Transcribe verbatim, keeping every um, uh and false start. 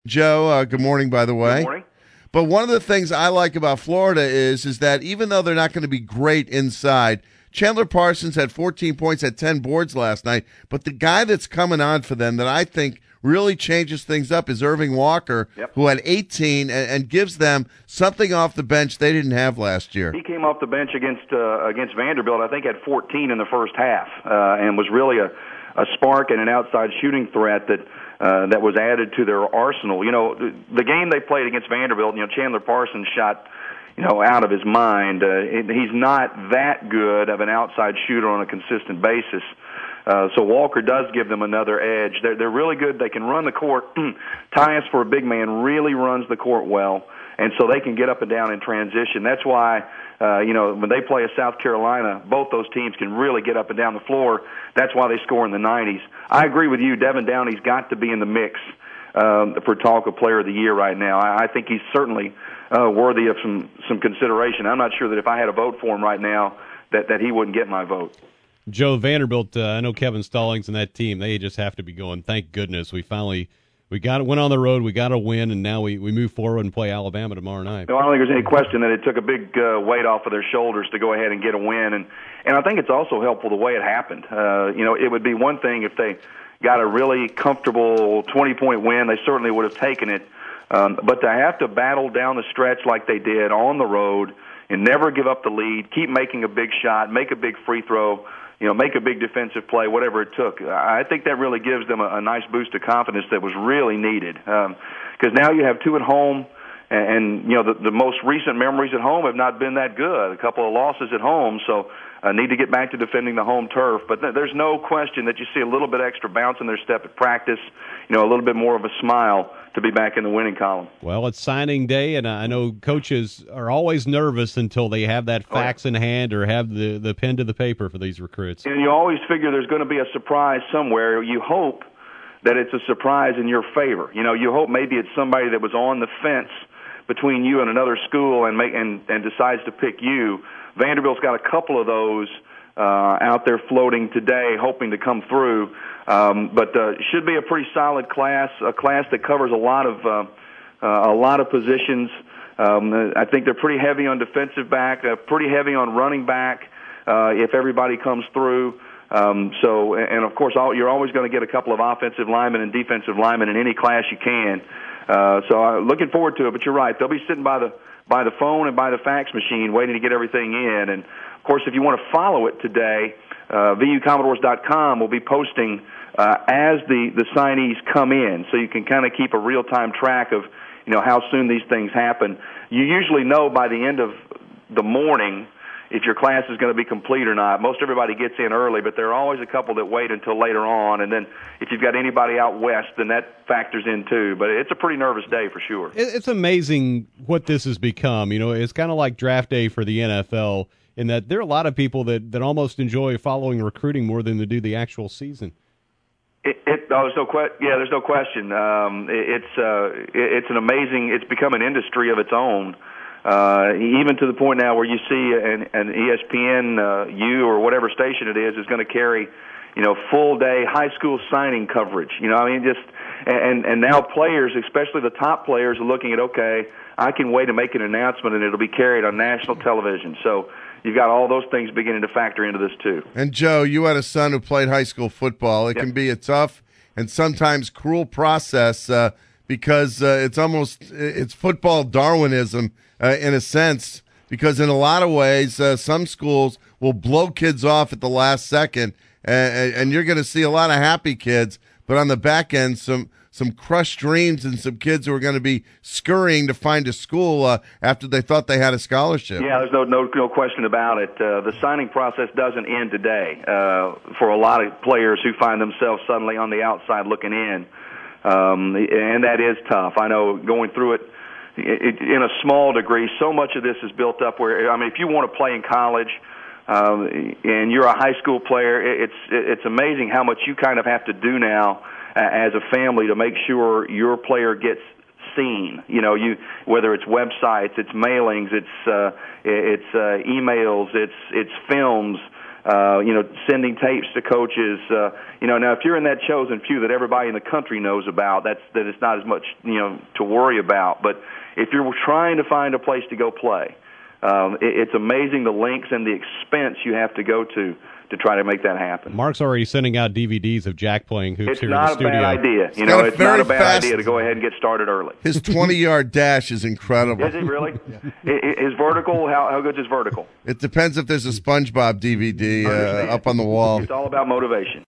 Joe, uh, good morning, by the way. Good morning. But one of the things I like about Florida is is that even though they're not going to be great inside, Chandler Parsons had fourteen points, had ten boards last night, but the guy that's coming on for them that I think really changes things up is Irving Walker, Yep. who had eighteen and, and gives them something off the bench they didn't have last year. He came off the bench against uh, against Vanderbilt, I think had fourteen in the first half, uh, and was really a, a spark and an outside shooting threat that uh, that was added to their arsenal. You know, the, the game they played against Vanderbilt, you know, Chandler Parsons shot, you know, out of his mind. Uh, he's not that good of an outside shooter on a consistent basis. Uh, so Walker does give them another edge. They're, they're really good. They can run the court. Tyus, for a big man, really runs the court well, and so they can get up and down in transition. That's why, uh, you know, when they play a South Carolina, both those teams can really get up and down the floor. That's why they score in the nineties. I agree with you. Devin Downey's got to be in the mix um, for talk of player of the year right now. I, I think he's certainly uh, worthy of some, some consideration. I'm not sure that if I had a vote for him right now that, that he wouldn't get my vote. Joe, Vanderbilt, uh, I know Kevin Stallings and that team, they just have to be going, thank goodness we finally we got went on the road, we got a win, and now we, we move forward and play Alabama tomorrow night. No, I don't think there's any question that it took a big uh, weight off of their shoulders to go ahead and get a win, and, and I think it's also helpful the way it happened. Uh, you know, it would be one thing if they got a really comfortable twenty-point win. They certainly would have taken it, um, but to have to battle down the stretch like they did on the road and never give up the lead, keep making a big shot, make a big free throw, you know, make a big defensive play, whatever it took. I think that really gives them a, a nice boost of confidence that was really needed. Because um, now you have two at home, and, and you know, the, the most recent memories at home have not been that good. A couple of losses at home, so uh, need to get back to defending the home turf. But th- there's no question that you see a little bit extra bounce in their step at practice, you know, a little bit more of a smile to be back in the winning column. Well, it's signing day, and I know coaches are always nervous until they have that fax in hand or have the, the pen to the paper for these recruits. And you always figure there's going to be a surprise somewhere. You hope that it's a surprise in your favor. You know, you hope maybe it's somebody that was on the fence between you and another school and make, and, and decides to pick you. Vanderbilt's got a couple of those uh, out there floating today, hoping to come through. Um, but uh, should be a pretty solid class, a class that covers a lot of uh, uh, a lot of positions. Um, I think they're pretty heavy on defensive back, uh, pretty heavy on running back uh, if everybody comes through. Um, so, and of course, all, you're always going to get a couple of offensive linemen and defensive linemen in any class you can. Uh, so, I'm looking forward to it. But you're right; they'll be sitting by the by the phone and by the fax machine, waiting to get everything in. And of course, if you want to follow it today, uh, V U Commodores dot com will be posting uh, as the the signees come in, so you can kind of keep a real time track of you know how soon these things happen. You usually know by the end of the morning if your class is going to be complete or not. Most everybody gets in early, but there are always a couple that wait until later on. And then if you've got anybody out west, then that factors in too. But it's a pretty nervous day for sure. It's amazing what this has become. You know, it's kind of like draft day for the N F L in that there are a lot of people that, that almost enjoy following recruiting more than they do the actual season. It, it, oh, there's no que- yeah, there's no question. Um, it, it's uh, it, it's an amazing. It's become an industry of its own. Uh, even to the point now where you see an, an E S P N uh, U or whatever station it is is going to carry, you know, full day high school signing coverage. You know, I mean, just and and now players, especially the top players, are looking at okay, I can wait to make an announcement and it'll be carried on national television. So you've got all those things beginning to factor into this too. And Joe, you had a son who played high school football. It yep. can be a tough and sometimes cruel process uh, because uh, it's almost it's football Darwinism. Uh, in a sense, because in a lot of ways, uh, some schools will blow kids off at the last second, and, and you're going to see a lot of happy kids, but on the back end, some some crushed dreams and some kids who are going to be scurrying to find a school uh, after they thought they had a scholarship. Yeah, there's no no, no question about it. Uh, the signing process doesn't end today uh, for a lot of players who find themselves suddenly on the outside looking in, um, and that is tough. I know going through it, in a small degree, so much of this is built up where, I mean, if you want to play in college um, and you're a high school player, it's it's amazing how much you kind of have to do now uh, as a family to make sure your player gets seen. You know, you whether it's websites, it's mailings, it's uh, it's uh, emails, it's it's films. Uh, you know, sending tapes to coaches. Uh, you know, now if you're in that chosen few that everybody in the country knows about, that's that it's not as much, you know, to worry about. But if you're trying to find a place to go play, um, it, it's amazing the lengths and the expense you have to go to to try to make that happen. Mark's already sending out D V Ds of Jack playing hoops it's here in the studio. It's not a bad idea. It's you know, got a it's not a very bad fast- idea to go ahead and get started early. His twenty-yard dash is incredible. Is he really? I- I- His vertical, how, how good is vertical? It depends if there's a SpongeBob D V D uh, up on the wall. It's all about motivation.